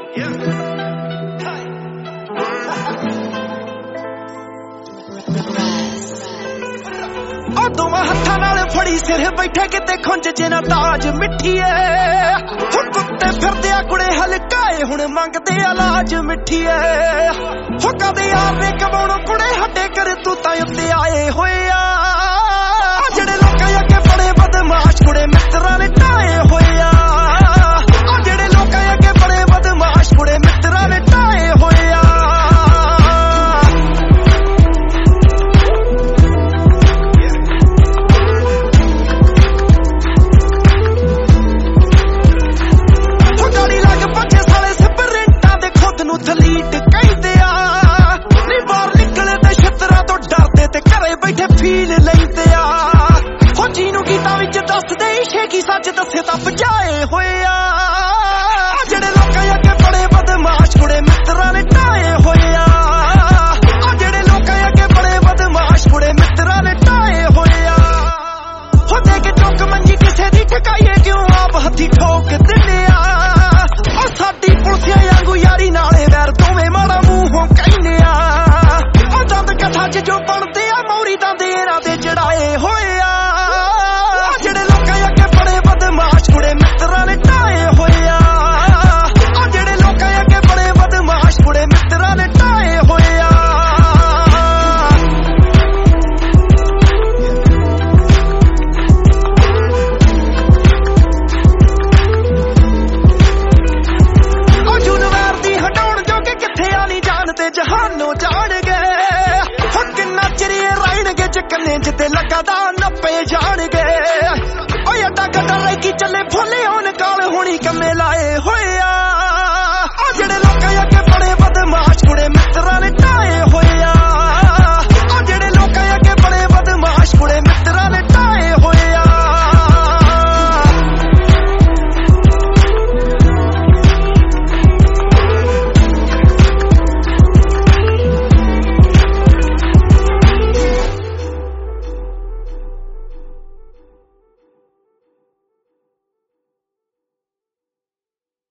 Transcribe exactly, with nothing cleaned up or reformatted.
ਦੋਵਾਂ ਹੱਥਾਂ ਨਾਲ ਫੜੀ ਸਿਰ ਬੈਠੇ ਕਿਤੇ ਖੁੰਝ ਜਿਨਾ ਤਾਜ ਮਿੱਠੀਏ ਹੋ ਕੁੱਤੇ ਫਿਰਦੇ ਆ ਕੁੜੇ ਹਲਕਾਏ ਹੁਣ ਮੰਗਦੇ ਆ ਲਾਜ ਮਿੱਠੀਏ ਹੋ ਕਦੇ ਯਾਰ ਨੇ ਕਮਾਉਣੋਂ ਕੁੜੇ ਹੱਡੇ ਕਰ ਤੂੰ ਤਾਂ ਉੱਤੇ ਆਏ ਹੋਏ ਆ ਜਿਹੜੇ ਲੋਕਾਂ ਅੱਗੇ ਬੜੇ ਬਦਮਾਸ਼ ਕੁੜੇ ਮਿੱਤਰਾਂ ਨੇ ਢਾਏ ਹੋਏ ਆ ਜਿਹੜੇ ਲੋਕਾਂ ਅੱਗੇ ਬੜੇ ਬਦਮਾਸ਼ ਕੁੜੇ ਮਿੱਤਰਾਂ ਨੇ ਢਾਏ ਹੋਏ ਆ ਥਲੀਟ ਕਹਿੰਦੇ ਆ ਨੀ ਬਾਹਰ ਨਿਕਲੇ ਤੇ ਛਤਰਾ ਤੋਂ ਡਰਦੇ ਤੇ ਘਰੇ ਬੈਠੇ ਫੀਲ ਲੈਂਦੇ ਆ ਹੋ ਜਿਹਨੂੰ ਗੀਤਾਂ ਵਿੱਚ ਦੱਸਦੇ ਇਸ਼ੇ ਕੀ ਸੱਚ ਦੱਸੇ ਤਾਂ ਬਚਾਏ ਹੋਏ ਆ ਜਿਹੜੇ ਲੋਕਾਂ ਅੱਗੇ ਬੜੇ ਬਦਮਾਸ਼ ਕੁੜੇ ਮਿੱਤਰਾਂ ਨੇ ਢਾਏ ਹੋਏ ਆ ਜਿਹੜੇ ਲੋਕਾਂ ਅੱਗੇ ਬੜੇ ਬਦਮਾਸ਼ ਕੁੜੇ ਮਿੱਤਰਾਂ ਨੇ ਢਾਏ ਹੋਏ ਆ ਹੋ ਦੇ ਕੇ ਚੁੱਕ ਮੰਜੀ ਕਿਸੇ ਦੀ ਠਕਾਈਏ ਕਿਉਂ ਆਪ ਹੱਥੀ ਠੋਕ ਦਿੰਦੇ ਆ ਉਹ ਸਾਡੀ ਪੁਲਸੀਆਂ ਵਾਂਗੂ ਯਾਰੀ ਨਾਲੇ ਵੈਰ ਦੋਵੇਂ ਮਾੜਾ ਮੂੰਹੋਂ ਕਹਿੰਦੇ ਆ ਉਹ ਦੰਦ ਕਥਾ ਚ ਜੋ ਬਣਦੇ ਆ ਮੌਰੀ ਦੰਦ ਇਹਨਾਂ ਦੇ ਚੜਾਏ ਹੋਏ ਆ ਜਿਹੜੇ ਲੋਕਾਂ ਅੱਗੇ ਬੜੇ ਬਦਮਾਸ਼ ਕੁੜੇ ਮਿੱਤਰਾਂ ਨੇ ਢਾਏ ਹੋਏ ਆ ਜਿਹੜੇ ਲੋਕਾਂ ਅੱਗੇ ਬੜੇ ਬਦਮਾਸ਼ ਕੁੜੇ ਮਿੱਤਰਾਂ ਨੇ ਢਾਏ ਹੋਏ ਆ ਜਹਾਨੋਂ ਜਾਣਗੇ ਹੋ ਕਿੰਨਾ ਚਿਰ ਰਹਿਣਗੇ ਚੱਕਨੇ ਜਿੱਤੇ ਲੱਗਦਾ ਨੱਪੇ ਜਾਣਗੇ ਓਏ ਅੱਡਾ ਗੱਡਾ ਲੈ ਕੇ ਚੱਲੇ ਫੁੱਲੇ ਹੋਣ ਕਾਲ ਹੋਣੀ ਕੰਮੇ ਲਾਏ ਹੋਏ ਆ ਜਿਹੜੇ ਲੋਕਾਂ ਅੱਗੇ